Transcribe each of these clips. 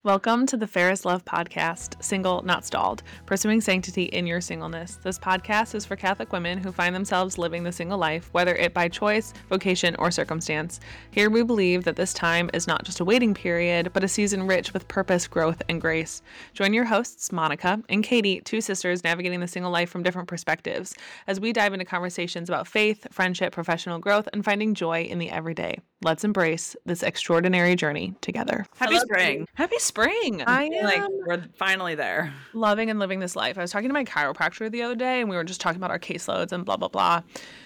Welcome to the Ferris Love Podcast, Single Not Stalled, pursuing sanctity in your singleness. This podcast is for Catholic women who find themselves living the single life, whether it by choice, vocation, or circumstance. Here we believe that this time is not just a waiting period, but a season rich with purpose, growth, and grace. Join your hosts, Monica and Katie, two sisters navigating the single life from different perspectives, as we dive into conversations about faith, friendship, professional growth, and finding joy in the everyday. Let's embrace this extraordinary journey together. Happy spring. Happy spring. I am like we're finally there. Loving and living this life. I was talking to my chiropractor the other day and we were just talking about our caseloads and blah, blah, blah.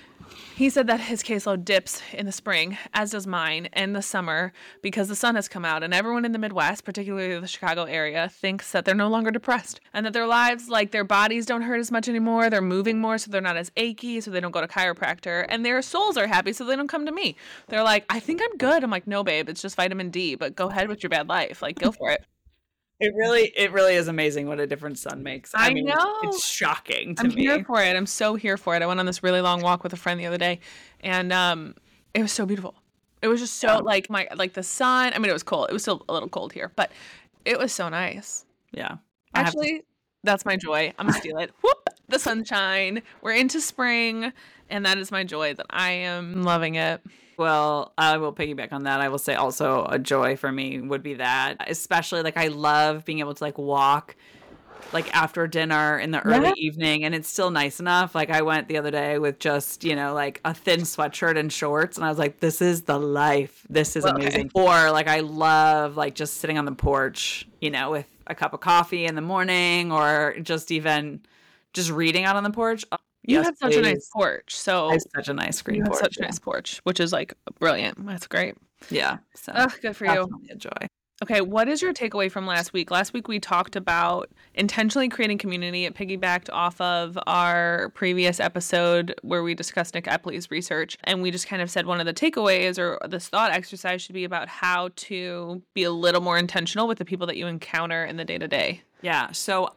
He said that his caseload dips in the spring, as does mine, and the summer because the sun has come out and everyone in the Midwest, particularly the Chicago area, thinks that they're no longer depressed and that their lives, like their bodies don't hurt as much anymore. They're moving more, so they're not as achy, so they don't go to chiropractor, and their souls are happy, so they don't come to me. They're like, I think I'm good. I'm like, no, babe, it's just vitamin D, but go ahead with your bad life. Like, go for it. It really is amazing what a difference sun makes. I mean, know. It's shocking to I'm me. here for it. I'm so here for it. I went on this really long walk with a friend the other day, and it was so beautiful. It was just so like the sun. I mean, it was cold. It was still a little cold here, but it was so nice. Yeah. Actually, that's my joy. I'm gonna steal it. Whoop! The sunshine. We're into spring, and that is my joy. That I am loving it. Well, I will piggyback on that. I will say also a joy for me would be that, especially like I love being able to like walk like after dinner in the early evening, and it's still nice enough. Like I went the other day with just, like a thin sweatshirt and shorts, and I was like, this is the life. This is amazing. Or like I love like just sitting on the porch, with a cup of coffee in the morning, or just even just reading out on the porch. You have such a nice porch. So I have such a nice green porch. Such a nice porch, which is like brilliant. That's great. Yeah. So good for you. A joy. Okay, what is your takeaway from last week? Last week we talked about intentionally creating community. It piggybacked off of our previous episode where we discussed Nick Epley's research, and we just kind of said one of the takeaways or this thought exercise should be about how to be a little more intentional with the people that you encounter in the day-to-day. Yeah. So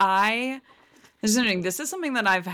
this is something that I've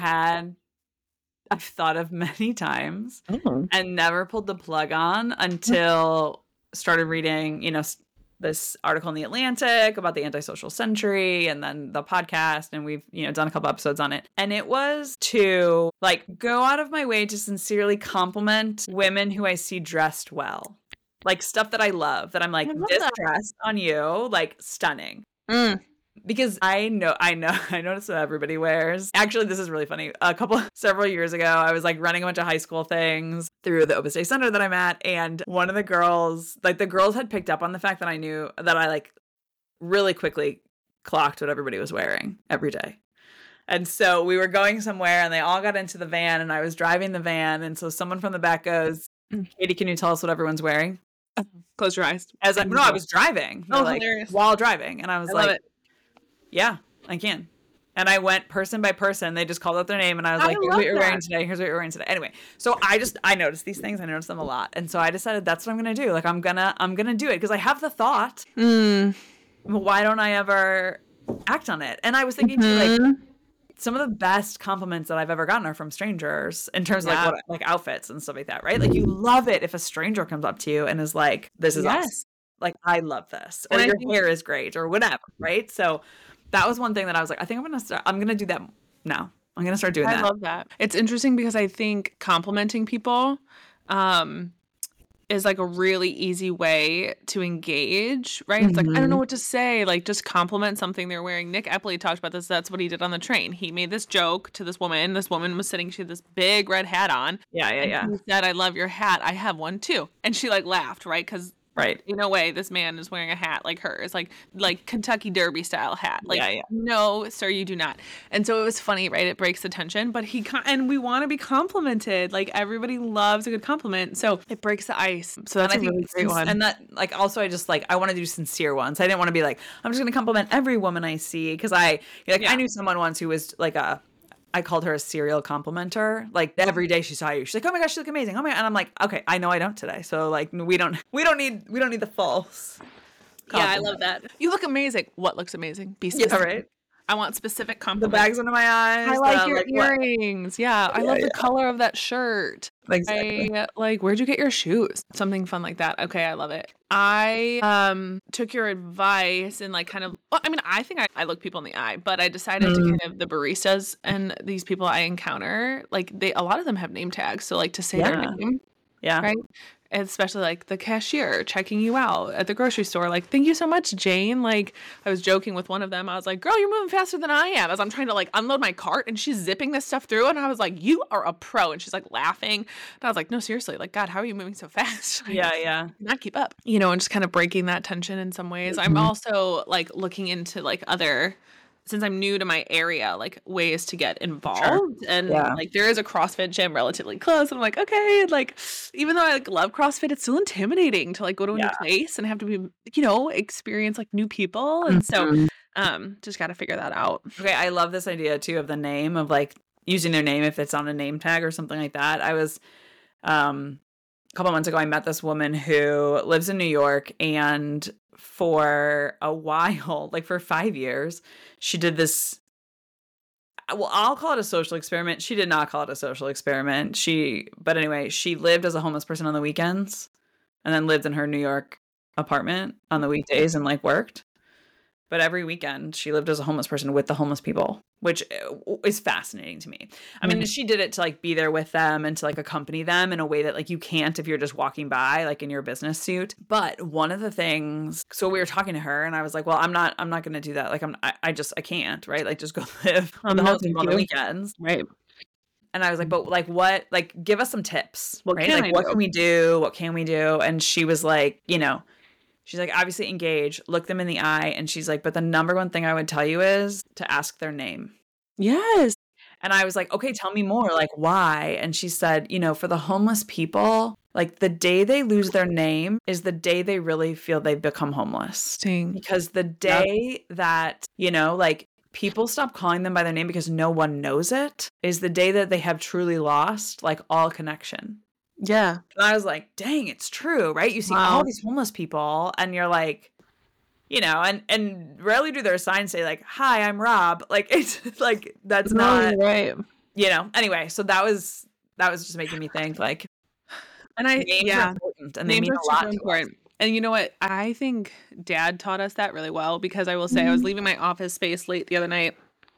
thought of many times and never pulled the plug on until started reading, this article in The Atlantic about the antisocial century, and then the podcast, and we've, done a couple episodes on it. And it was to like go out of my way to sincerely compliment women who I see dressed well. Like stuff that I love, that I'm like, this dress on you, like stunning. Because I notice that everybody wears. Actually, this is really funny. Several years ago, I was like running a bunch of high school things through the Opus Dei Center that I'm at. And one of the girls, had picked up on the fact that I knew that I like really quickly clocked what everybody was wearing every day. And so we were going somewhere and they all got into the van and I was driving the van. And so someone from the back goes, Katie, can you tell us what everyone's wearing? Close your eyes. I was driving. Hilarious. While driving. And I was love it. Yeah, I can. And I went person by person. They just called out their name, and I was like, here's what you're wearing today. Here's what you're wearing today. Anyway, so I noticed these things. I noticed them a lot. And so I decided that's what I'm going to do. Like, I'm going to do it because I have the thought. Why don't I ever act on it? And I was thinking too, like, some of the best compliments that I've ever gotten are from strangers in terms of like outfits and stuff like that, right? Like, you love it if a stranger comes up to you and is like, this is awesome. Like, I love this. Or your hair is great or whatever, right? So that was one thing that I was like, I think I'm going to do that now. I'm going to start doing that. I love that. It's interesting because I think complimenting people is like a really easy way to engage, right? It's like, I don't know what to say. Like, just compliment something they're wearing. Nick Epley talked about this. That's what he did on the train. He made this joke to this woman. This woman was sitting, she had this big red hat on. Yeah. He said, I love your hat. I have one too. And she like laughed, right? Because in a way, this man is wearing a hat like hers, like Kentucky Derby style hat. Like, no, sir, you do not. And so it was funny, right? It breaks the tension, but and we want to be complimented. Like, everybody loves a good compliment, so it breaks the ice. So that's a really great one. And that, like, also I just I want to do sincere ones. I didn't want to be like, I'm just going to compliment every woman I see, because I knew someone once who was like I called her a serial complimenter. Like, every day she saw you, she's like, oh my gosh, you look amazing. Oh my God. And I'm like, okay, I know I don't today. So like, we don't need the false compliment. Yeah, I love that. You look amazing. What looks amazing? Be specific. Yeah, right. I want specific The compliments. bags under my eyes. I like your like, what? earrings. Yeah. I love the color of that shirt. Exactly. Where'd you get your shoes? Something fun like that. Okay, I love it. I took your advice and like kind of, well, I mean, I think I look people in the eye, but I decided to kind of the baristas and these people I encounter, like a lot of them have name tags. So like to say their name. Yeah. Right. Especially like the cashier checking you out at the grocery store. Like, thank you so much, Jane. Like, I was joking with one of them. I was like, girl, you're moving faster than I am, as I'm trying to like unload my cart, and she's zipping this stuff through. And I was like, you are a pro. And she's like laughing. And I was like, no, seriously, like, God, how are you moving so fast? Yeah. Not keep up, you know, and just kind of breaking that tension in some ways. I'm also like looking into like other, since I'm new to my area, like ways to get involved. And like there is a CrossFit gym relatively close. And I'm like, okay, like even though I like love CrossFit, it's still intimidating to like go to a new place and have to be, you know, experience like new people. And so just got to figure that out. Okay, I love this idea too of the name, of like using their name if it's on a name tag or something like that. I was a couple months ago, I met this woman who lives in New York, and for a while, like for 5 years, she did this, well, I'll call it a social experiment. She did not call it a social experiment. But anyway, she lived as a homeless person on the weekends and then lived in her New York apartment on the weekdays and like worked. But every weekend she lived as a homeless person with the homeless people, which is fascinating to me. I mean, she did it to like be there with them and to like accompany them in a way that like you can't if you're just walking by like in your business suit. But one of the things, so we were talking to her and I was like, well, I'm not going to do that. Like I can't, right? Like just go live with the homeless people on the weekends. Right. And I was like, but like what, like give us some tips, what right? Can like what can we do? What can we do? And she was like, you know, she's like, obviously engage, look them in the eye. And she's like, but the number one thing I would tell you is to ask their name. Yes. And I was like, okay, tell me more. Like, why? And she said, you know, for the homeless people, like the day they lose their name is the day they really feel they've become homeless. Because the day that, you know, like people stop calling them by their name because no one knows it is the day that they have truly lost like all connection. Yeah. And I was like, dang, it's true, right? You see all these homeless people and you're like, you know, and rarely do their signs say like, hi, I'm Rob. Like, it's like, that's not right. You know, anyway, so that was just making me think like, and names are important and they mean a lot to us. And you know what? I think Dad taught us that really well, because I will say I was leaving my office space late the other night.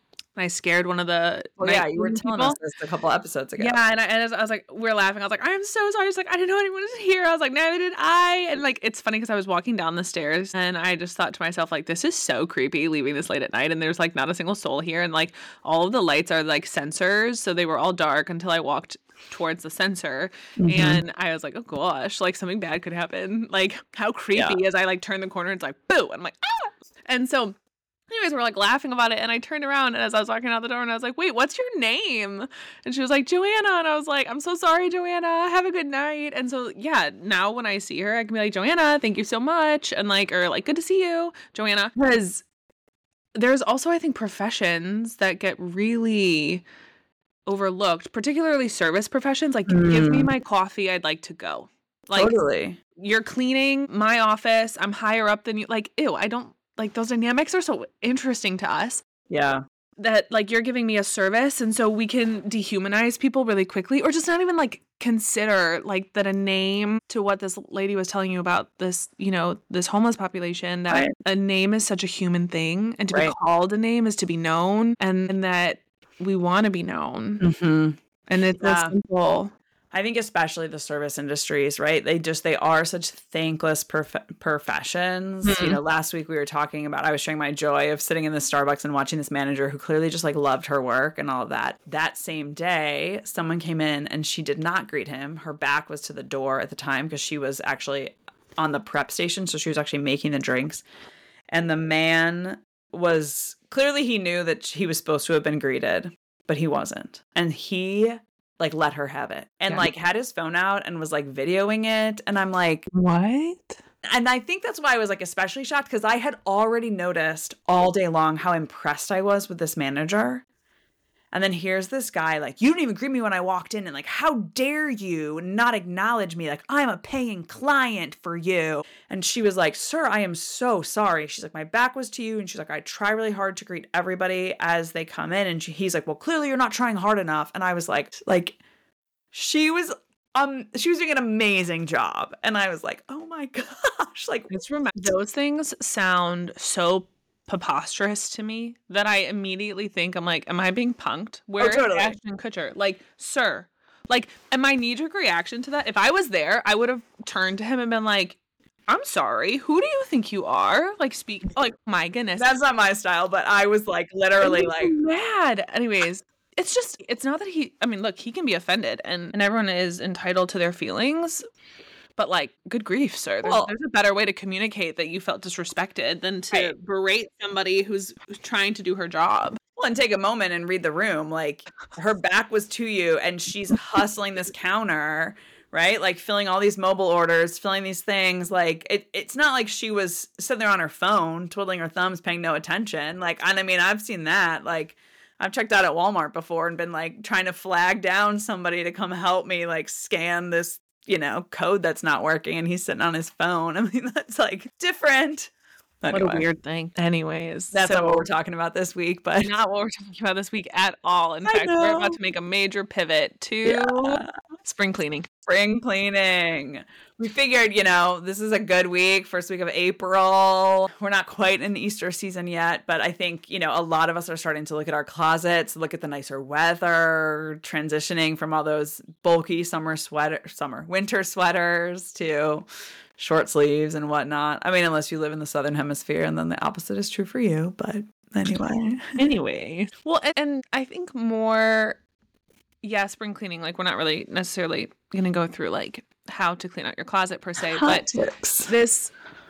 I scared one of the you were telling us this a couple episodes ago. Yeah, and I was like, we were laughing. I was like, I'm so sorry. She's like, I didn't know anyone was here. I was like, neither did I. And like, it's funny because I was walking down the stairs and I just thought to myself, like, this is so creepy leaving this late at night. And there's like not a single soul here. And like all of the lights are like sensors. So they were all dark until I walked towards the sensor. And I was like, oh gosh, like something bad could happen. Like how creepy as I like turn the corner, it's like, boo. And I'm like, ah. And so anyways, we're like laughing about it, and I turned around, and as I was walking out the door, and I was like, wait, what's your name? And she was like, Joanna. And I was like, I'm so sorry, Joanna. Have a good night. And so, yeah, now when I see her, I can be like, Joanna, thank you so much. And like, or like, good to see you, Joanna. Because there's also, I think, professions that get really overlooked, particularly service professions. Like, give me my coffee, I'd like to go. Like, totally. You're cleaning my office, I'm higher up than you. Like, ew, I don't. Like, those dynamics are so interesting to us. Yeah. That, like, you're giving me a service, and so we can dehumanize people really quickly, or just not even, like, consider, like, that a name to what this lady was telling you about this, you know, this homeless population, that a name is such a human thing, and to be called a name is to be known, and that we want to be known. And it's that simple. I think especially the service industries, right? They are such thankless professions. You know, last week we were talking about, I was sharing my joy of sitting in the Starbucks and watching this manager who clearly just like loved her work and all of that. That same day, someone came in and she did not greet him. Her back was to the door at the time because she was actually on the prep station. So she was actually making the drinks. And the man was, clearly he knew that he was supposed to have been greeted, but he wasn't. And he like let her have it and like had his phone out and was like videoing it. And I'm like, what? And I think that's why I was like especially shocked, because I had already noticed all day long how impressed I was with this manager. And then here's this guy like, you didn't even greet me when I walked in, and like, how dare you not acknowledge me? Like, I'm a paying client for you. And she was like, sir, I am so sorry. She's like, my back was to you. And she's like, I try really hard to greet everybody as they come in. And he's like, well, clearly you're not trying hard enough. And I was like, she was doing an amazing job. And I was like, oh my gosh. Like, those things sound so preposterous to me that I immediately think, I'm like, am I being punked? Where is Ashton Kutcher? Like, sir, like, and my knee-jerk reaction to that, if I was there, I would have turned to him and been like, I'm sorry, who do you think you are? Like, speak, like, my goodness. That's not my style, but I was like, literally like mad. Anyways, it's not that look, he can be offended and everyone is entitled to their feelings. But like, good grief, sir. There's a better way to communicate that you felt disrespected than to berate somebody who's trying to do her job. Well, and take a moment and read the room. Like, her back was to you and she's hustling this counter, right? Like, filling all these mobile orders, filling these things. Like, it's not like she was sitting there on her phone, twiddling her thumbs, paying no attention. Like, and I mean, I've seen that. Like, I've checked out at Walmart before and been like trying to flag down somebody to come help me, like, scan this, code that's not working, and he's sitting on his phone. I mean, that's like different. Anyway. What a weird thing. Anyways. That's not what we're talking about this week, but not what we're talking about this week at all. In fact, we're about to make a major pivot to spring cleaning. Spring cleaning. We figured, this is a good week, first week of April. We're not quite in Easter season yet, but I think, a lot of us are starting to look at our closets, look at the nicer weather, transitioning from all those bulky winter sweaters to short sleeves and whatnot. I mean, unless you live in the Southern Hemisphere, and then the opposite is true for you. But anyway. Well, and I think more, spring cleaning, like, we're not really necessarily going to go through like how to clean out your closet per se, but this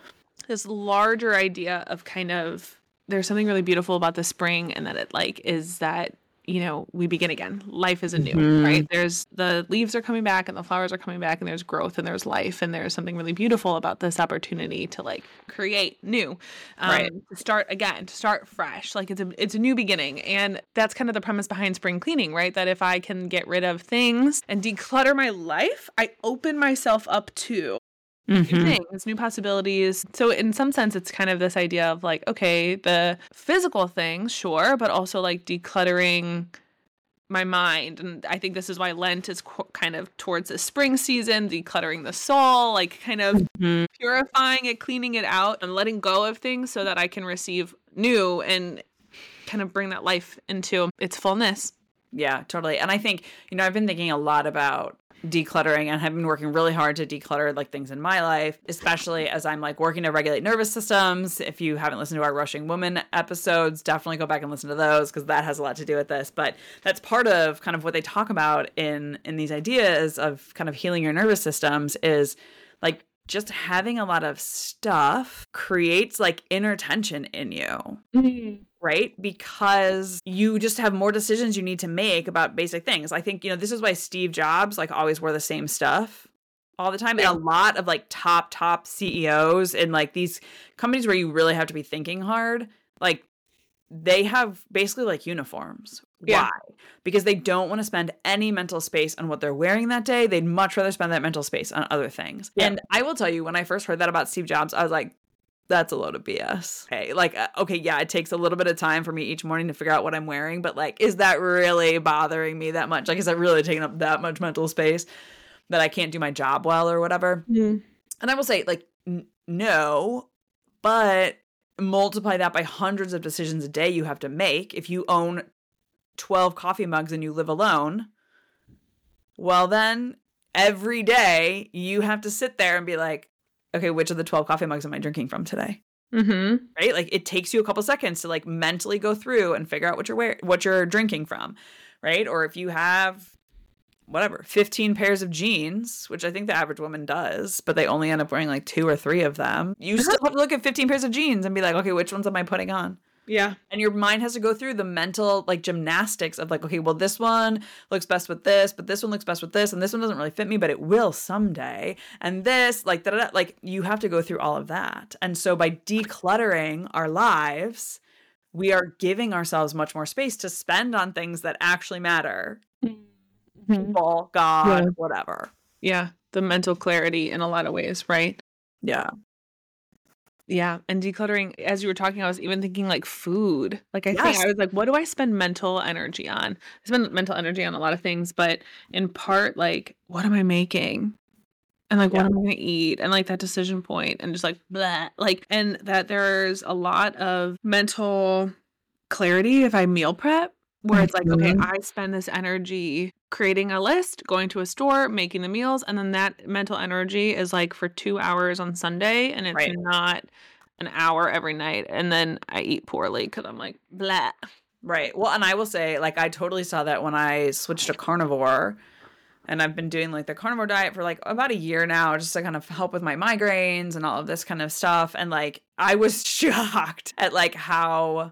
larger idea of kind of, there's something really beautiful about the spring, and that it like is that, we begin again. Life is anew, right? There's the leaves are coming back and the flowers are coming back, and there's growth and there's life, and there's something really beautiful about this opportunity to like create new, to start again, to start fresh. Like, it's a new beginning, and that's kind of the premise behind spring cleaning, right? That if I can get rid of things and declutter my life, I open myself up to new things, new possibilities. So in some sense, it's kind of this idea of like, okay, the physical things, sure, but also like decluttering my mind. And I think this is why Lent is kind of towards the spring season, decluttering the soul, like kind of purifying it, cleaning it out, and letting go of things so that I can receive new and kind of bring that life into its fullness. Yeah, totally. And I think, I've been thinking a lot about decluttering, and have been working really hard to declutter like things in my life, especially as I'm like working to regulate nervous systems. If you haven't listened to our Rushing Woman episodes, definitely go back and listen to those, because that has a lot to do with this. But that's part of kind of what they talk about in these ideas of kind of healing your nervous systems, is like just having a lot of stuff creates like inner tension in you. Right? Because you just have more decisions you need to make about basic things. I think, this is why Steve Jobs like always wore the same stuff all the time. And a lot of like top CEOs in like these companies where you really have to be thinking hard, like they have basically like uniforms. Yeah. Why? Because they don't want to spend any mental space on what they're wearing that day. They'd much rather spend that mental space on other things. Yeah. And I will tell you, when I first heard that about Steve Jobs, I was like, that's a load of BS. Okay, like, it takes a little bit of time for me each morning to figure out what I'm wearing, but like, is that really bothering me that much? Like, is that really taking up that much mental space that I can't do my job well or whatever? And I will say, like, no, but multiply that by hundreds of decisions a day you have to make. If you own 12 coffee mugs and you live alone, well, then every day you have to sit there and be like, okay, which of the 12 coffee mugs am I drinking from today? Right? Like, it takes you a couple seconds to like mentally go through and figure out what you're drinking from, right? Or if you have 15 pairs of jeans, which I think the average woman does, but they only end up wearing like 2 or 3 of them. You still have to look at 15 pairs of jeans and be like, okay, which ones am I putting on? Yeah. And your mind has to go through the mental like gymnastics of like, okay, well, this one looks best with this, but this one looks best with this, and this one doesn't really fit me, but it will someday. And this, like, like you have to go through all of that. And so by decluttering our lives, we are giving ourselves much more space to spend on things that actually matter. People, God, whatever. Yeah. The mental clarity in a lot of ways, right? Yeah. Yeah. And decluttering, as you were talking, I was even thinking like food. Like I think Yes. I was like, what do I spend mental energy on? I spend mental energy on a lot of things, but in part, like, what am I making? And like, what am I going to eat? And like that decision point and just like, blah, like, and that there's a lot of mental clarity if I meal prep, where it's like, okay, I spend this energy creating a list, going to a store, making the meals, and then that mental energy is like for 2 hours on Sunday, and it's not an hour every night. And then I eat poorly because I'm like, blah. Right. Well, and I will say, like, I totally saw that when I switched to carnivore. And I've been doing like the carnivore diet for like about a year now, just to kind of help with my migraines and all of this kind of stuff. And like, I was shocked at like how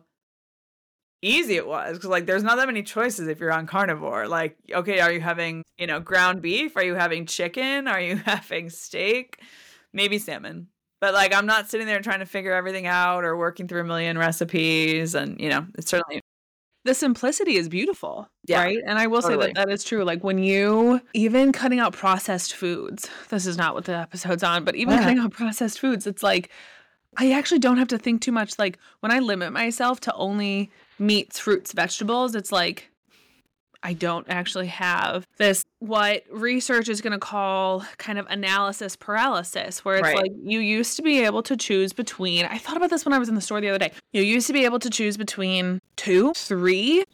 easy it was. Cause like, there's not that many choices if you're on carnivore. Like, okay, are you having, ground beef? Are you having chicken? Are you having steak? Maybe salmon. But like, I'm not sitting there trying to figure everything out or working through a million recipes. And, it's certainly. The simplicity is beautiful, right? And I will say that is true. Like when you, even cutting out processed foods, this is not what the episode's on, but even cutting out processed foods, it's like, I actually don't have to think too much. Like when I limit myself to only meats, fruits, vegetables, it's like, I don't actually have this, what research is going to call kind of analysis paralysis, where it's like you used to be able to choose between, I thought about this when I was in the store the other day. You used to be able to choose between 2, 3,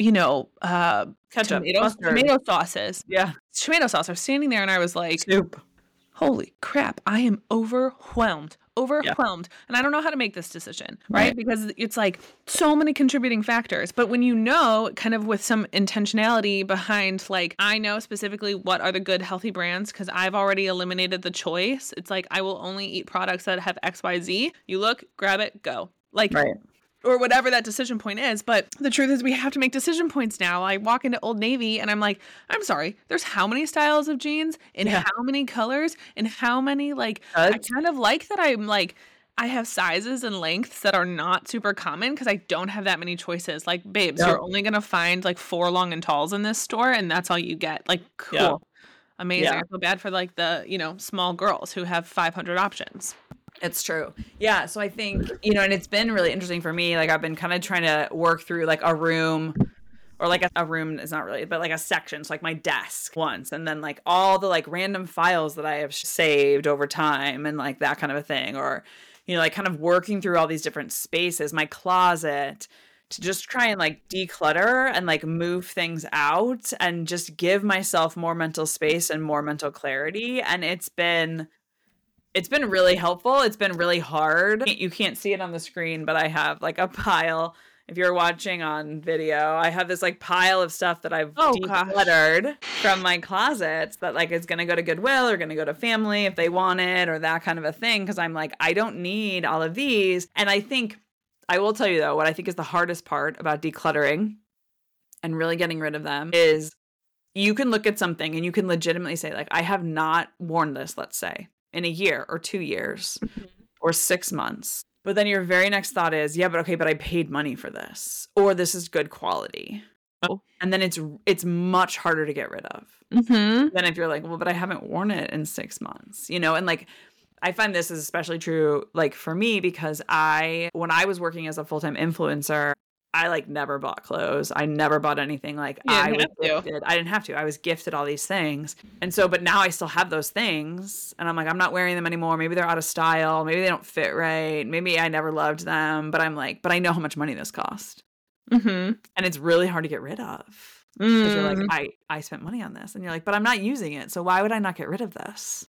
ketchup, tomato sauces. Yeah. Tomato sauce. I was standing there and I was like, soup. Holy crap, I am overwhelmed. And I don't know how to make this decision, right? Because it's like so many contributing factors. But when you know, kind of with some intentionality behind, like, I know specifically what are the good healthy brands because I've already eliminated the choice. It's like, I will only eat products that have XYZ. You look, grab it, go. Like, or whatever that decision point is. But the truth is we have to make decision points now. I walk into Old Navy and I'm like, I'm sorry, there's how many styles of jeans in how many colors and how many, like, I kind of like that I'm like, I have sizes and lengths that are not super common because I don't have that many choices. Like, babes, you're only going to find like 4 long and talls in this store and that's all you get. Like, cool. Amazing. I feel bad for like the, small girls who have 500 options. It's true. Yeah. So I think, and it's been really interesting for me. Like I've been kind of trying to work through like a room or like a room is not really, but like a section. So like my desk once, and then like all the like random files that I have saved over time and like that kind of a thing. Or, like kind of working through all these different spaces, my closet, to just try and like declutter and like move things out and just give myself more mental space and more mental clarity. And it's been really helpful. It's been really hard. You can't see it on the screen, but I have like a pile. If you're watching on video, I have this like pile of stuff that I've decluttered from my closets that like is going to go to Goodwill or going to go to family if they want it or that kind of a thing. Cause I'm like, I don't need all of these. And I think, I will tell you though, what I think is the hardest part about decluttering and really getting rid of them is you can look at something and you can legitimately say like, I have not worn this, let's say, in a year or 2 years or 6 months. But then your very next thought is, but I paid money for this, or this is good quality. Oh. And then it's much harder to get rid of than if you're like, well, but I haven't worn it in 6 months, and like, I find this is especially true, like for me, because when I was working as a full-time influencer, I like never bought clothes. I never bought anything. Like I was gifted. I didn't have to. I was gifted all these things. And so, but now I still have those things and I'm like, I'm not wearing them anymore. Maybe they're out of style. Maybe they don't fit right. Maybe I never loved them, but I'm like, but I know how much money this cost. And it's really hard to get rid of. Because you're like, I spent money on this. And you're like, but I'm not using it. So why would I not get rid of this?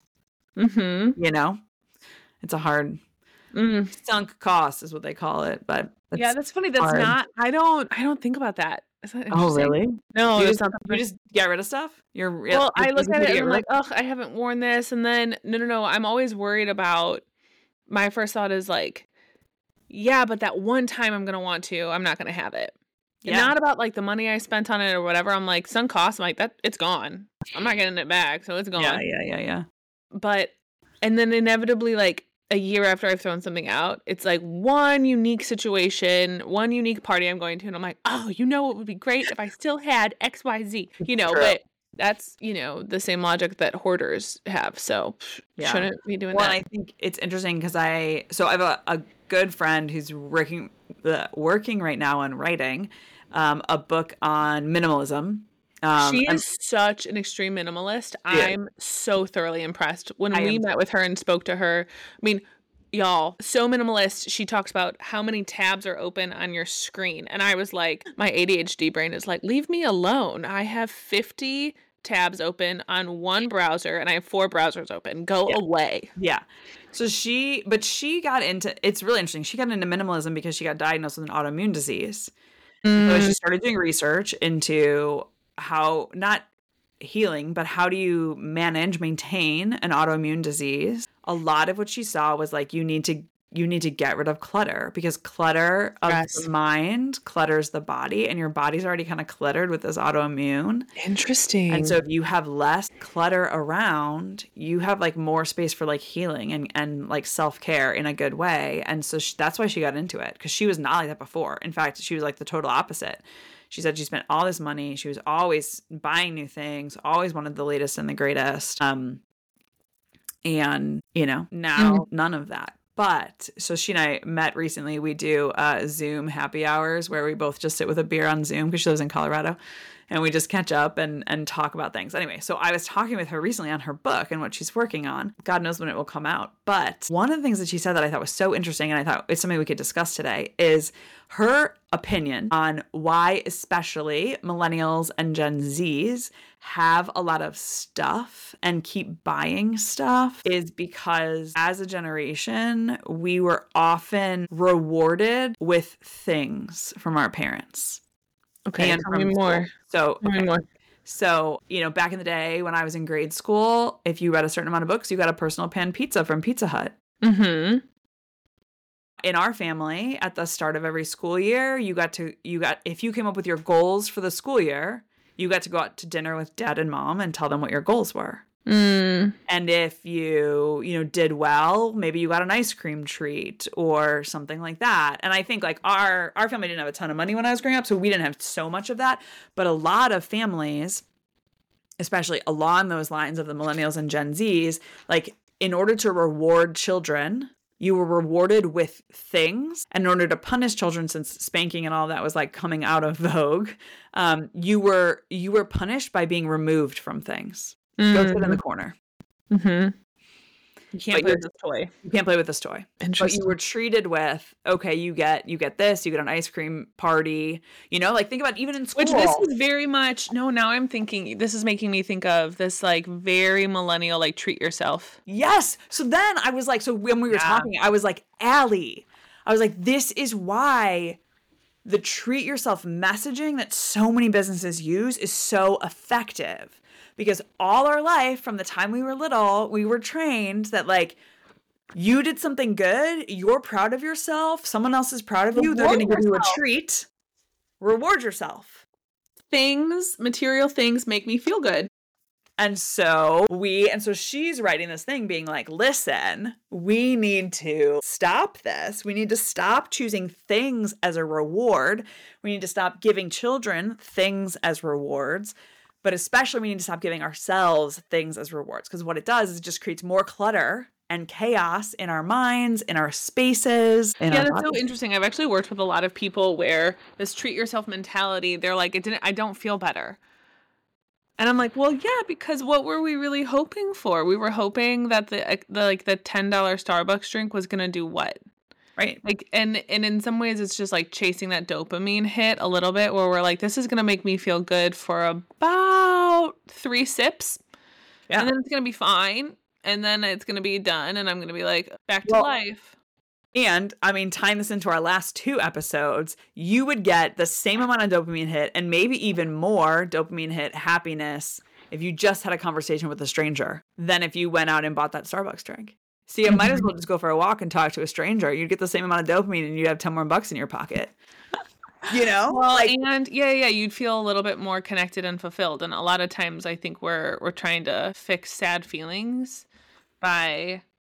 It's a hard sunk cost is what they call it. But that's funny. That's hard. Not. I don't think about that. Is that oh really? No, you just get rid of stuff. I look at it and I'm like, oh, I haven't worn this, and then no. I'm always worried about. My first thought is like, but that one time I'm gonna want to, I'm not gonna have it. Yeah. Not about like the money I spent on it or whatever. I'm like, sunk cost. I'm like that. It's gone. I'm not getting it back, so it's gone. Yeah. But and then inevitably like. a year after I've thrown something out, it's like one unique situation, one unique party I'm going to, and I'm like, oh, you know what would be great if I still had XYZ, you know, True. but that's, you know, the same logic that hoarders have. So shouldn't be doing Well, that. and I think it's interesting because I have a good friend who's working right now on writing a book on minimalism. She is such an extreme minimalist. Yeah. I'm so thoroughly impressed. When we met with her and spoke to her, I mean, y'all, so minimalist. She talks about how many tabs are open on your screen. And I was like, my ADHD brain is like, leave me alone. I have 50 tabs open on one browser and I have 4 browsers open. Go away. Yeah. So she got into, it's really interesting. She got into minimalism because she got diagnosed with an autoimmune disease. So she started doing research into how, not healing, but how do you maintain an autoimmune disease? A lot of what she saw was like, you need to get rid of clutter, because clutter of the mind clutters the body, and your body's already kind of cluttered with this autoimmune. Interesting. And so if you have less clutter around, you have like more space for like healing and like self-care in a good way. And so that's why she got into it, because she was not like that before. In fact, she was like the total opposite. She said she spent all this money. She was always buying new things, always wanted the latest and the greatest. And, you know, now none of that. But so she and I met recently. We do Zoom happy hours where we both just sit with a beer on Zoom because she lives in Colorado, and we just catch up and talk about things. Anyway, so I was talking with her recently on her book and what she's working on. God knows when it will come out. But one of the things that she said that I thought was so interesting, and I thought it's something we could discuss today, is her opinion on why especially millennials and Gen Zs have a lot of stuff and keep buying stuff, is because as a generation, we were often rewarded with things from our parents. Okay, tell me more. So, you know, back in the day when I was in grade school, if you read a certain amount of books, you got a personal pan pizza from Pizza Hut. Mm-hmm. In our family, at the start of every school year, if you came up with your goals for the school year, you got to go out to dinner with dad and mom and tell them what your goals were. And if you did well, maybe you got an ice cream treat or something like that. And I think like our family didn't have a ton of money when I was growing up, so we didn't have so much of that. But a lot of families, especially along those lines of the millennials and Gen Zs, like in order to reward children, you were rewarded with things. And in order to punish children, since spanking and all that was like coming out of vogue, you were punished by being removed from things. Go sit in the corner. Mm-hmm. You can't play with this toy. You can't play with this toy. But you were treated with, okay, you get this, you get an ice cream party. You know, like think about even in school. Which this is very much, now I'm thinking, this is making me think of this like very millennial, like treat yourself. Yes. So then I was like, so when we were talking, I was like, Allie, I was like, this is why the treat yourself messaging that so many businesses use is so effective. Because all our life, from the time we were little, we were trained that like, you did something good, you're proud of yourself, someone else is proud of you, they're going to give you a treat. Reward yourself. Material things make me feel good. And so she's writing this thing being like, listen, we need to stop this. We need to stop choosing things as a reward. We need to stop giving children things as rewards. But especially we need to stop giving ourselves things as rewards, because what it does is it just creates more clutter and chaos in our minds, in our spaces. That's so interesting. I've actually worked with a lot of people where this treat yourself mentality, they're like, I don't feel better. And I'm like, well, yeah, because what were we really hoping for? We were hoping that the $10 Starbucks drink was going to do what? Right. Like, and in some ways it's just like chasing that dopamine hit a little bit, where we're like, this is going to make me feel good for about 3 sips. Yeah. And then it's going to be fine. And then it's going to be done. And I'm going to be like, back to life. And I mean, tying this into our last 2 episodes, you would get the same amount of dopamine hit and maybe even more dopamine hit happiness if you just had a conversation with a stranger than if you went out and bought that Starbucks drink. So you might as well just go for a walk and talk to a stranger. You'd get the same amount of dopamine and you'd have 10 more bucks in your pocket. You know? Well, and you'd feel a little bit more connected and fulfilled. And a lot of times I think we're trying to fix sad feelings by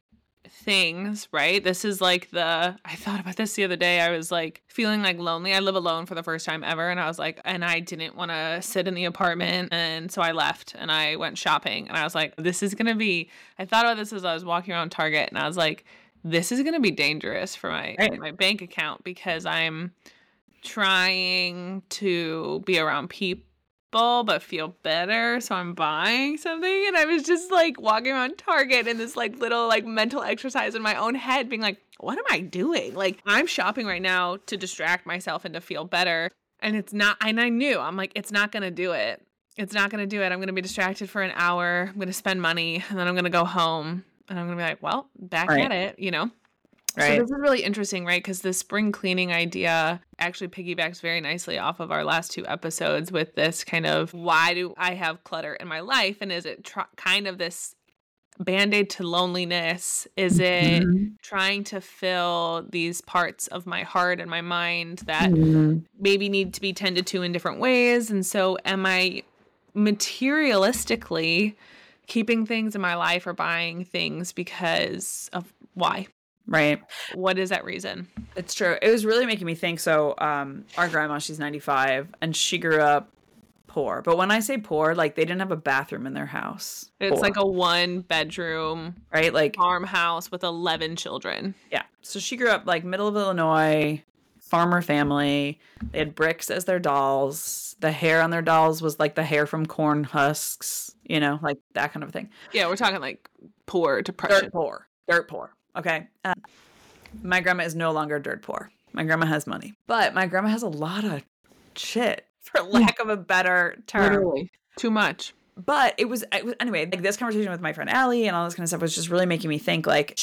things, right? This is like I thought about this the other day. I was like feeling like lonely. I live alone for the first time ever. And I was like, and I didn't want to sit in the apartment. And so I left and I went shopping and I was like, this is going to be, I thought about this as I was walking around Target and I was like, this is going to be dangerous for my bank account because I'm trying to be around people but feel better, so I'm buying something. And I was just like walking around Target in this like little like mental exercise in my own head being like, what am I doing? Like, I'm shopping right now to distract myself and to feel better, and it's not, and I knew, I'm like, it's not gonna do it. It's not gonna do it. I'm gonna be distracted for an hour, I'm gonna spend money, and then I'm gonna go home and I'm gonna be like, well, back at it, you know. Right. So this is really interesting, right? Because the spring cleaning idea actually piggybacks very nicely off of our last 2 episodes with this kind of, why do I have clutter in my life? And is it kind of this Band-Aid to loneliness? Is it trying to fill these parts of my heart and my mind that maybe need to be tended to in different ways? And so am I materialistically keeping things in my life or buying things because of why? Right. What is that reason? It's true. It was really making me think. So our grandma, she's 95 and she grew up poor. But when I say poor, like they didn't have a bathroom in their house. It's like a 1-bedroom, right? Like farmhouse with 11 children. Yeah. So she grew up like middle of Illinois, farmer family. They had bricks as their dolls. The hair on their dolls was like the hair from corn husks, you know, like that kind of thing. Yeah, we're talking like poor, depression. Dirt poor. Okay. My grandma is no longer dirt poor. My grandma has money. But my grandma has a lot of shit, for lack of a better term. Literally. Too much. But it was anyway, like this conversation with my friend Allie and all this kind of stuff was just really making me think like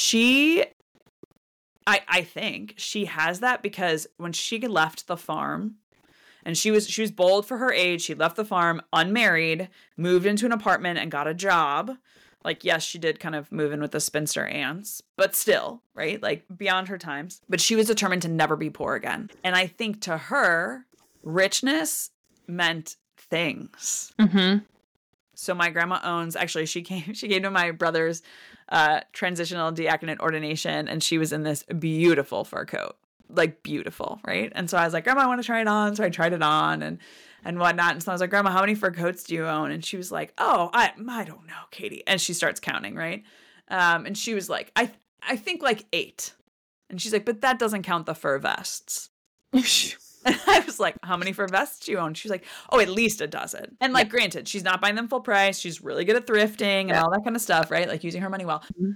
I think she has that because when she left the farm and she was bold for her age, she left the farm unmarried, moved into an apartment and got a job. Like, yes, she did kind of move in with the spinster aunts, but still, right? Like beyond her times. But she was determined to never be poor again. And I think to her, richness meant things. Mm-hmm. So my grandma owns, actually, she came to my brother's transitional diaconate ordination, and she was in this beautiful fur coat. Like beautiful, right? And so I was like, Grandma, I want to try it on. So I tried it on and whatnot. And so I was like, Grandma, how many fur coats do you own? And she was like, oh, I don't know, Katie. And she starts counting, right? And she was like, I think like 8. And she's like, but that doesn't count the fur vests. And I was like, how many fur vests do you own? She's like, oh, at least a dozen. And like, granted, she's not buying them full price. She's really good at thrifting and all that kind of stuff, right? Like using her money well. Mm-hmm.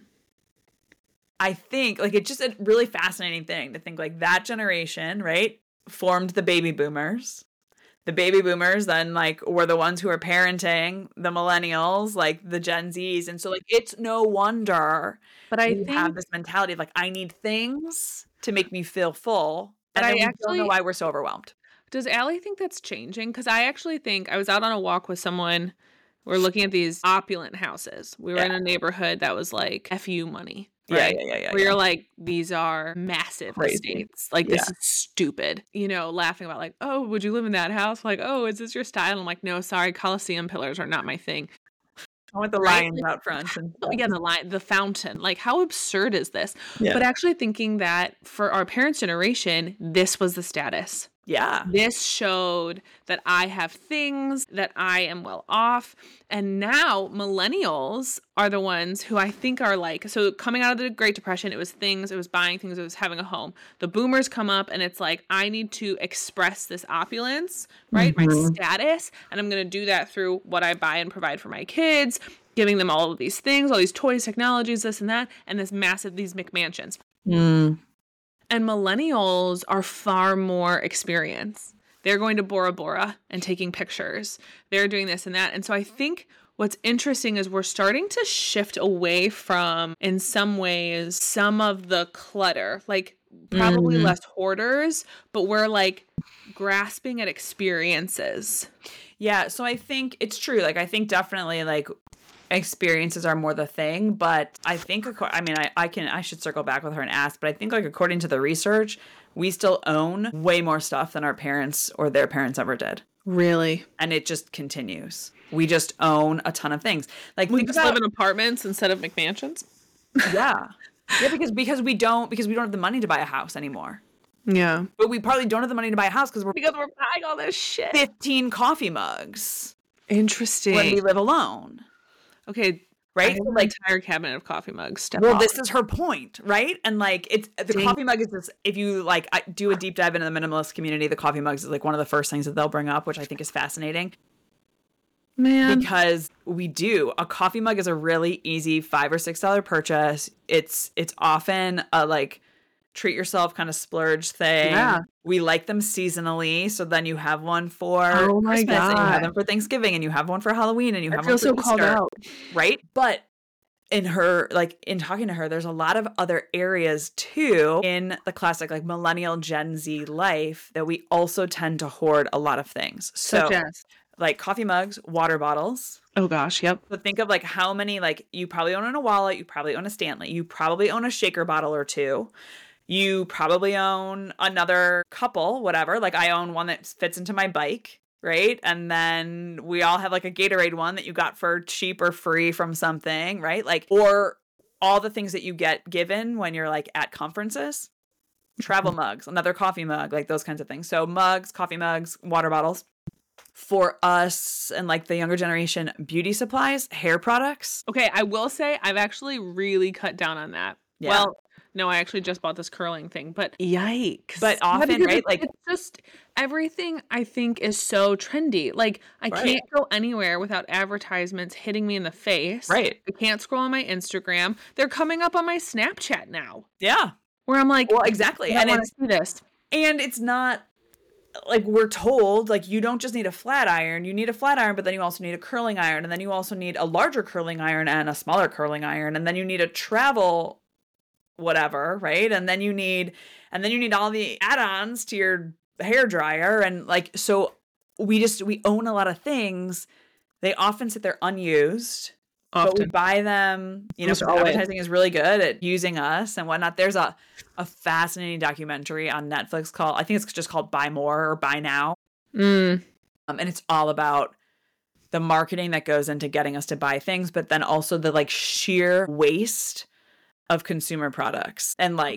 I think like it's just a really fascinating thing to think like that generation, right, formed the baby boomers. The baby boomers then like were the ones who were parenting the millennials, like the Gen Zs. And so like it's no wonder but I think have this mentality of like I need things to make me feel full. And I don't know why we're so overwhelmed. Does Allie think that's changing? Because I actually think I was out on a walk with someone. We're looking at these opulent houses. We were in a neighborhood that was like FU money. Right? Yeah. Where you're like, these are massive estates. Like, this is stupid. You know, laughing about like, oh, would you live in that house? Like, oh, is this your style? And I'm like, no, sorry, Colosseum pillars are not my thing. I want the lions out front. And the fountain. Like, how absurd is this? Yeah. But actually thinking that for our parents' generation, this was the status. Yeah. This showed that I have things, that I am well off. And now millennials are the ones who I think are like, so coming out of the Great Depression, it was things, it was buying things, it was having a home. The boomers come up and it's like, I need to express this opulence, right? Mm-hmm. My status. And I'm going to do that through what I buy and provide for my kids, giving them all of these things, all these toys, technologies, this and that, and these McMansions. Mm. And millennials are far more experienced. They're going to Bora Bora and taking pictures. They're doing this and that. And so I think what's interesting is we're starting to shift away from, in some ways, some of the clutter, like probably less hoarders, but we're like grasping at experiences. Yeah. So I think it's true. Like, I think definitely like experiences are more the thing, but I think, I mean, I should circle back with her and ask, but I think like according to the research, we still own way more stuff than our parents or their parents ever did. Really? And it just continues. We just own a ton of things. Like we just live in apartments instead of McMansions. Yeah. Yeah, because we don't have the money to buy a house anymore. Yeah. But we probably don't have the money to buy a house because we're buying all this shit. 15 coffee mugs. Interesting. When we live alone. Okay. Right? I have an entire cabinet of coffee mugs. This is her point, right? And like it's the coffee mug is this, if you like do a deep dive into the minimalist community, the coffee mugs is like one of the first things that they'll bring up, which I think is fascinating. Man. Because a coffee mug is a really easy $5 or $6 purchase. It's often a like treat yourself kind of splurge thing. Yeah. We like them seasonally, so then you have one for Christmas, and you have them for Thanksgiving, and you have one for Halloween, and you have one for Easter, called out. Right? But in talking to her, there's a lot of other areas too in the classic like millennial Gen Z life that we also tend to hoard a lot of things. So like coffee mugs, water bottles. Oh gosh, yep. So think of like how many, like you probably own a wallet, you probably own a Stanley, you probably own a shaker bottle or two. You probably own another couple, whatever. Like I own one that fits into my bike, right? And then we all have like a Gatorade one that you got for cheap or free from something, right? Like, or all the things that you get given when you're like at conferences. Travel mugs, another coffee mug, like those kinds of things. So mugs, coffee mugs, water bottles. For us and like the younger generation, beauty supplies, hair products. Okay, I will say I've actually really cut down on that. Yeah. Well, no, I actually just bought this curling thing, but yikes. But often, right? Like it's just everything I think is so trendy. Like I can't go anywhere without advertisements hitting me in the face. Right. I can't scroll on my Instagram. They're coming up on my Snapchat now. Yeah. Where I'm like, well, exactly. I want to see this. And it's not like we're told, like you don't just need a flat iron, you need a flat iron, but then you also need a curling iron, and then you also need a larger curling iron and a smaller curling iron, and then you need a travel whatever, right? And then you need all the add-ons to your hair dryer, and like so we own a lot of things. They often sit there unused. But we buy them, advertising is really good at using us and whatnot. There's a fascinating documentary on Netflix called, I think it's just called Buy More or Buy Now. And it's all about the marketing that goes into getting us to buy things, but then also the like sheer waste of consumer products and like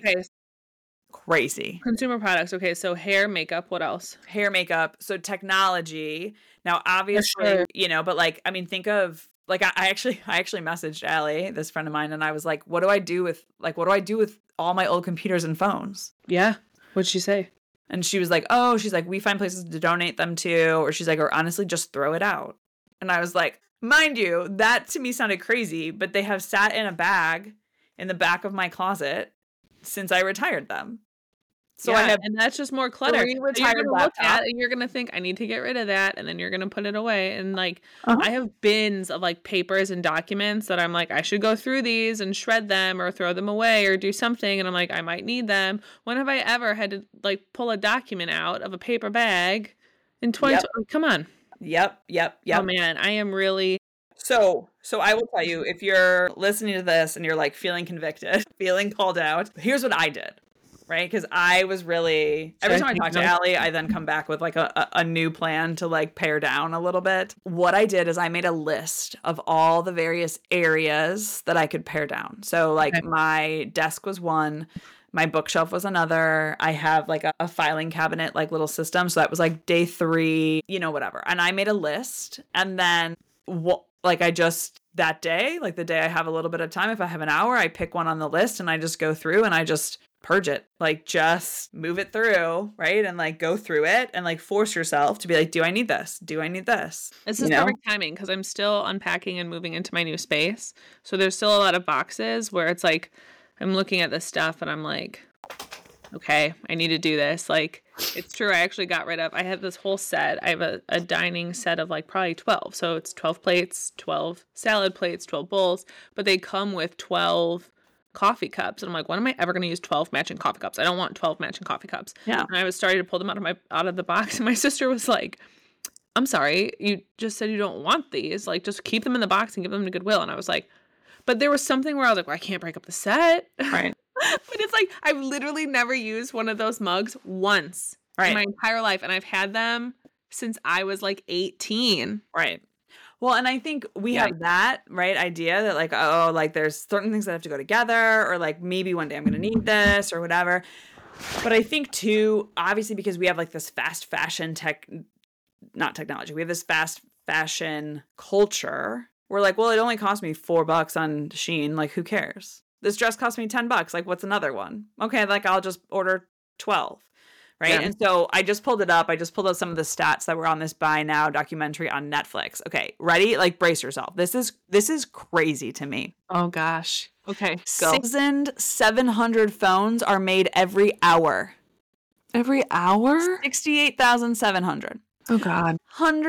crazy. Consumer products. Okay, so hair, makeup, what else? Hair, makeup. So technology. Now, obviously, but like, I mean, think of, like I actually messaged Allie, this friend of mine, and I was like, what do I do with all my old computers and phones? Yeah. What'd she say? And she was like, we find places to donate them to, or she's like, or honestly, just throw it out. And I was like, mind you, that to me sounded crazy, but they have sat in a bag in the back of my closet since I retired them. So I have, and that's just more clutter. You're gonna look at and you're gonna think, I need to get rid of that, and then you're gonna put it away. And like, I have bins of like papers and documents that I'm like, I should go through these and shred them or throw them away or do something. And I'm like, I might need them. When have I ever had to like pull a document out of a paper bag in 2020? Come on. Yep. Oh man, I am really. So I will tell you, if you're listening to this and you're like feeling convicted, feeling called out, here's what I did. Right? Because I was really, every time I talk to Allie, I then come back with like a new plan to like pare down a little bit. What I did is I made a list of all the various areas that I could pare down. So like my desk was one, my bookshelf was another. I have like a filing cabinet, like little system. So that was like day 3, whatever. And I made a list. And then that day, like the day I have a little bit of time, if I have an hour, I pick one on the list and I just go through and I just purge it, like just move it through, right? And like go through it and like force yourself to be like, do I need this? Do I need this? This is perfect timing because I'm still unpacking and moving into my new space. So there's still a lot of boxes where it's like, I'm looking at this stuff and I'm like, okay, I need to do this. Like, it's true. I actually got rid of, I have this whole set. I have a dining set of like probably 12. So it's 12 plates, 12 salad plates, 12 bowls, but they come with 12 coffee cups. And I'm like, when am I ever going to use 12 matching coffee cups? I don't want 12 matching coffee cups. Yeah. And I was starting to pull them out of the box. And my sister was like, I'm sorry, you just said you don't want these. Like, just keep them in the box and give them to Goodwill. And I was like, but there was something where I was like, well, I can't break up the set. Right. But it's like, I've literally never used one of those mugs once in my entire life. And I've had them since I was like 18. Right. Well, and I think we have that, right, idea that like, oh, like there's certain things that have to go together, or like maybe one day I'm going to need this or whatever. But I think too, obviously, because we have like this fast fashion not technology, we have this fast fashion culture. We're like, well, it only cost me $4 on Shein. Like, who cares? This dress cost me $10. Like, what's another one? Okay, like I'll just order 12. Right. Yeah. And so I just pulled it up. I just pulled up some of the stats that were on this Buy Now documentary on Netflix. Okay. Ready? Like, brace yourself. This is crazy to me. Oh, gosh. Okay. Go. 6,700 phones are made every hour. Every hour? 68,700. Oh, God.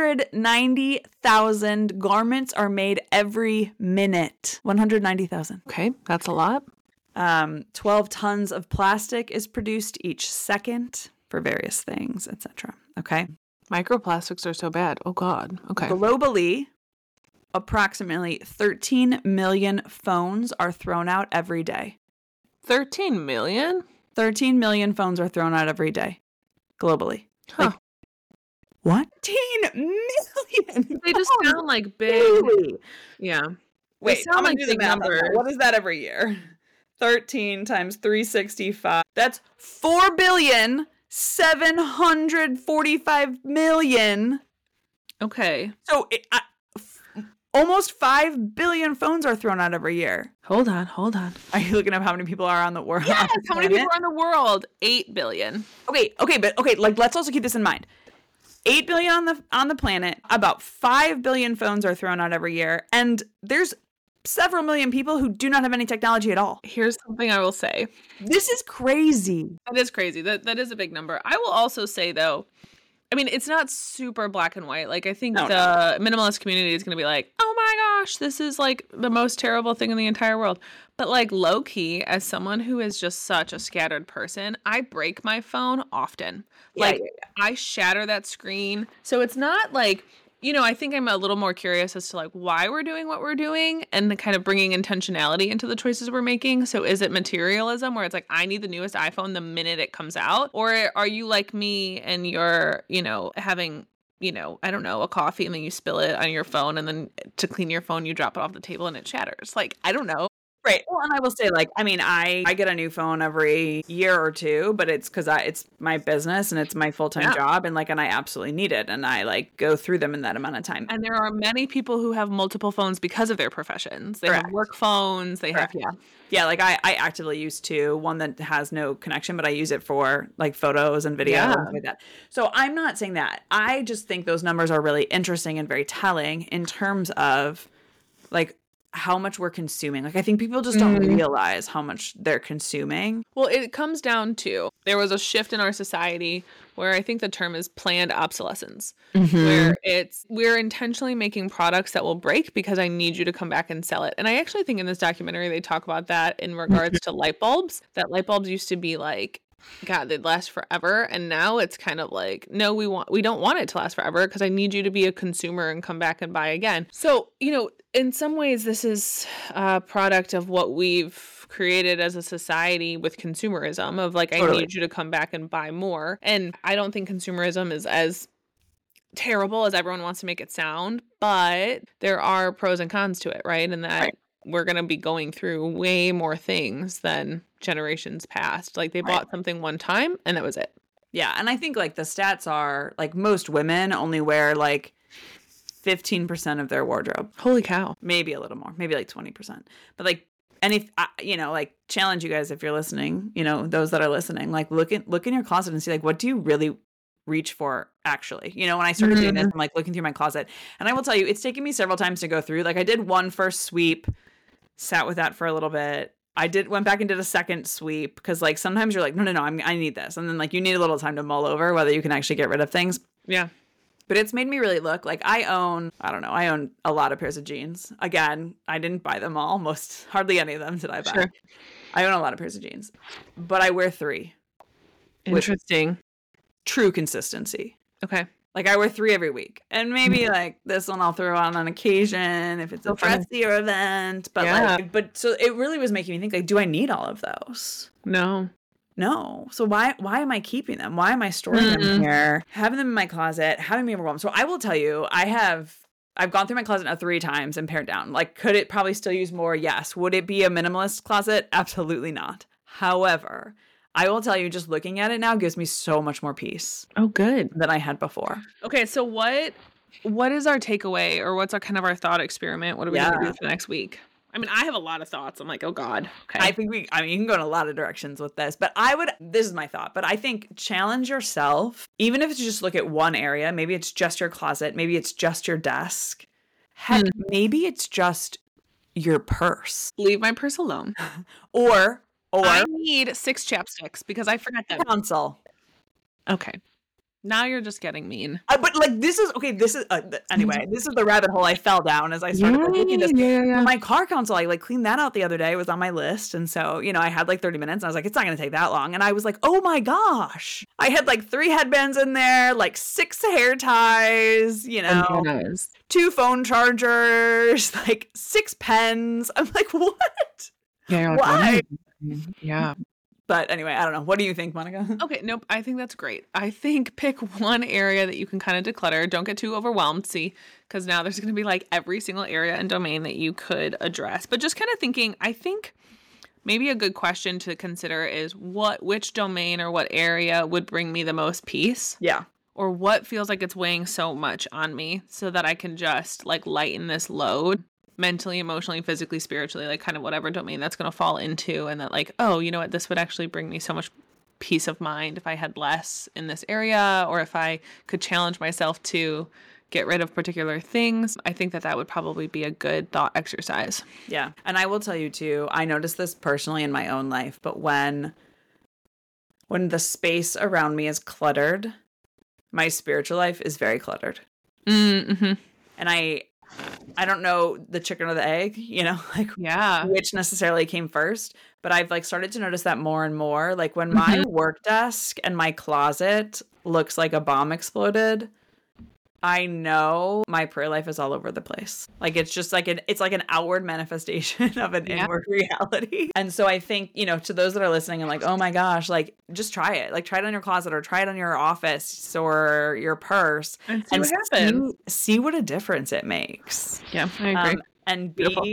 190,000 garments are made every minute. 190,000. Okay. That's a lot. 12 tons of plastic is produced each second for various things, etc. Okay. Microplastics are so bad. Oh, God. Okay. Globally, approximately 13 million phones are thrown out every day. 13 million? 13 million phones are thrown out every day. Globally. Huh. Like, what? 13 million. They just sound like big. Really? Yeah. Wait, I'm going to do the math. What is that every year? 13 times 365. That's 4,745,000,000. Okay. So almost 5 billion phones are thrown out every year. Hold on. Are you looking up how many people are on the world? Yes, how many people are in the world? 8 billion. Okay, like let's also keep this in mind. 8 billion on the planet, about 5 billion phones are thrown out every year, and there's several million people who do not have any technology at all. Here's something I will say. This is crazy. That is crazy. That is a big number. I will also say, though, I mean, it's not super black and white. Like, I think the minimalist community is going to be like, oh my gosh, this is like the most terrible thing in the entire world. But like low key, as someone who is just such a scattered person, I break my phone often. I shatter that screen. So it's not like, you know, I think I'm a little more curious as to like why we're doing what we're doing and the kind of bringing intentionality into the choices we're making. So is it materialism where it's like, I need the newest iPhone the minute it comes out? Or are you like me and you're, you know, having, you know, I don't know, a coffee and then you spill it on your phone and then to clean your phone, you drop it off the table and it shatters. Like, I don't know. Right. Well, and I will say, like, I mean, I get a new phone every year or two, but it's because it's my business and it's my full-time job, and I absolutely need it, and I like go through them in that amount of time. And there are many people who have multiple phones because of their professions. They have work phones. They have like I actively use one that has no connection, but I use it for like photos and videos and stuff like that. So I'm not saying that. I just think those numbers are really interesting and very telling in terms of like how much we're consuming. Like, I think people just don't realize how much they're consuming. Well, it comes down to, there was a shift in our society where I think the term is planned obsolescence, where we're intentionally making products that will break because I need you to come back and sell it. And I actually think in this documentary, they talk about that in regards to light bulbs, that light bulbs used to be like, God, they'd last forever. And now it's kind of like, no, we don't want it to last forever because I need you to be a consumer and come back and buy again. So, you know, in some ways, this is a product of what we've created as a society with consumerism of like, I need you to come back and buy more. And I don't think consumerism is as terrible as everyone wants to make it sound, but there are pros and cons to it, right? And that we're going to be going through way more things than generations past. Like they bought something one time and that was it. Yeah. And I think like the stats are like most women only wear like 15% of their wardrobe. Holy cow. Maybe a little more, maybe like 20%. But like, and if, you know, like challenge you guys if you're listening, you know, those that are listening, like look in your closet and see like, what do you really reach for actually? You know, when I started doing this, I'm like looking through my closet, and I will tell you, it's taken me several times to go through. Like I did one first sweep, sat with that for a little bit. Went back and did a second sweep because like sometimes you're like, no, I need this. And then like you need a little time to mull over whether you can actually get rid of things. Yeah. But it's made me really look like I own a lot of pairs of jeans. Again, I didn't buy them all. Hardly any of them did I buy. Sure. I own a lot of pairs of jeans, but I wear 3. Interesting. True consistency. Okay. Like I wear 3 every week, and maybe like this one I'll throw on occasion if it's a dressier event. But so it really was making me think like, do I need all of those? No. So why am I keeping them? Why am I storing them here, having them in my closet, having me overwhelmed? So I will tell you, I have I've gone through my closet now 3 times and pared down. Like, could it probably still use more? Yes. Would it be a minimalist closet? Absolutely not. However, I will tell you, just looking at it now gives me so much more peace. Oh, good. Than I had before. Okay, so what is our takeaway, or what's our kind of our thought experiment? What are we going to do for the next week? I mean, I have a lot of thoughts. I'm like, oh God. Okay. I think you can go in a lot of directions with this, but this is my thought, but I think challenge yourself, even if it's just look at one area, maybe it's just your closet, maybe it's just your desk. Heck, maybe it's just your purse. Leave my purse alone. Or I need 6 chapsticks because I forgot that. Console. Okay. Now you're just getting mean. But like, this is anyway, this is the rabbit hole I fell down as I started looking at this. Yeah. My car console, I like cleaned that out the other day. It was on my list. And so, I had like 30 minutes and I was like, it's not going to take that long. And I was like, oh my gosh. I had like 3 headbands in there, like 6 hair ties, 2 phone chargers, like 6 pens. I'm like, what? Yeah. Why? Yeah. But anyway, I don't know. What do you think, Monica? Okay, nope. I think that's great. I think pick one area that you can kind of declutter. Don't get too overwhelmed. See, because now there's going to be like every single area and domain that you could address. But just kind of thinking, I think maybe a good question to consider is which domain or what area would bring me the most peace? Yeah. Or what feels like it's weighing so much on me so that I can just like lighten this load. Mentally, emotionally, physically, spiritually, like kind of whatever domain that's going to fall into, and that like, oh, you know what, this would actually bring me so much peace of mind if I had less in this area, or if I could challenge myself to get rid of particular things. I think that would probably be a good thought exercise. Yeah. And I will tell you too, I noticed this personally in my own life, but when the space around me is cluttered, my spiritual life is very cluttered. Mm-hmm. And I don't know the chicken or the egg, like which necessarily came first, but I've like started to notice that more and more. Like when my work desk and my closet looks like a bomb exploded, I know my prayer life is all over the place. Like it's just like it's like an outward manifestation of an inward reality. And so I think, to those that are listening and like, oh my gosh, like just try it. Like try it on your closet or try it on your office or your purse and see what happens. See what a difference it makes. Yeah, I agree. And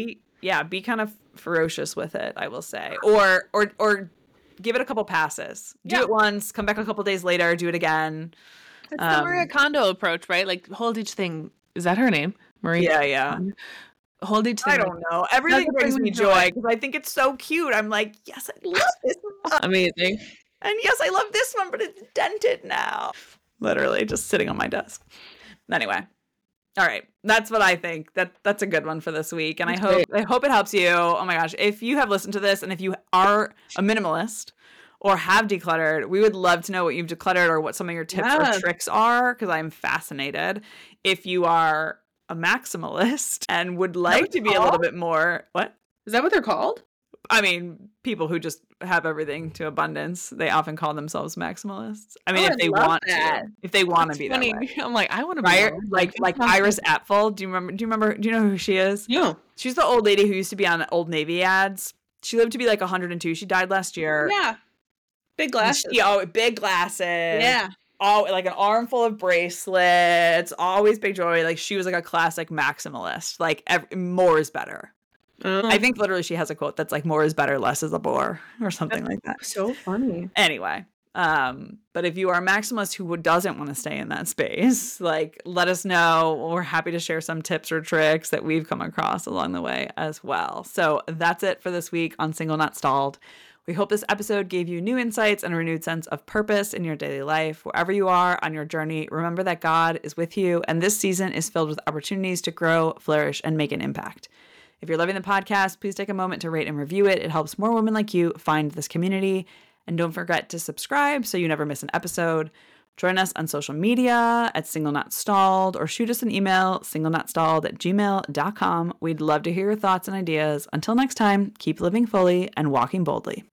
be kind of ferocious with it, I will say. Or give it a couple passes. Do it once, come back a couple days later, do it again. It's the Maria Kondo approach, right? Like hold each thing. Is that her name? Maria? Yeah. Hold each thing. I don't know. Everything brings me joy because I think it's so cute. I'm like, yes, I love this one. Amazing. And yes, I love this one, but it's dented now. Literally just sitting on my desk. Anyway. All right. That's what I think. That's a good one for this week. And I hope it helps you. Oh my gosh. If you have listened to this and if you are a minimalist or have decluttered, we would love to know what you've decluttered or what some of your tips or tricks are, because I'm fascinated. If you are a maximalist and would like to be a little bit more, what? Is that what they're called? I mean, people who just have everything to abundance, they often call themselves maximalists. I mean, if they want to be that way. I'm like, I want to be like Iris Apfel. Do you know who she is? Yeah. She's the old lady who used to be on Old Navy ads. She lived to be like 102. She died last year. Yeah. Big glasses. Big glasses. Yeah. All like an armful of bracelets, always big jewelry. Like she was like a classic maximalist. Like more is better. I think literally she has a quote that's like more is better, less is a bore, or something like that. So funny. Anyway, but if you are a maximalist who doesn't want to stay in that space, like let us know. We're happy to share some tips or tricks that we've come across along the way as well. So that's it for this week on Single Not Stalled. We hope this episode gave you new insights and a renewed sense of purpose in your daily life. Wherever you are on your journey, remember that God is with you, and this season is filled with opportunities to grow, flourish, and make an impact. If you're loving the podcast, please take a moment to rate and review it. It helps more women like you find this community. And don't forget to subscribe so you never miss an episode. Join us on social media at Single Not Stalled, or shoot us an email, singlenotstalled@gmail.com. We'd love to hear your thoughts and ideas. Until next time, keep living fully and walking boldly.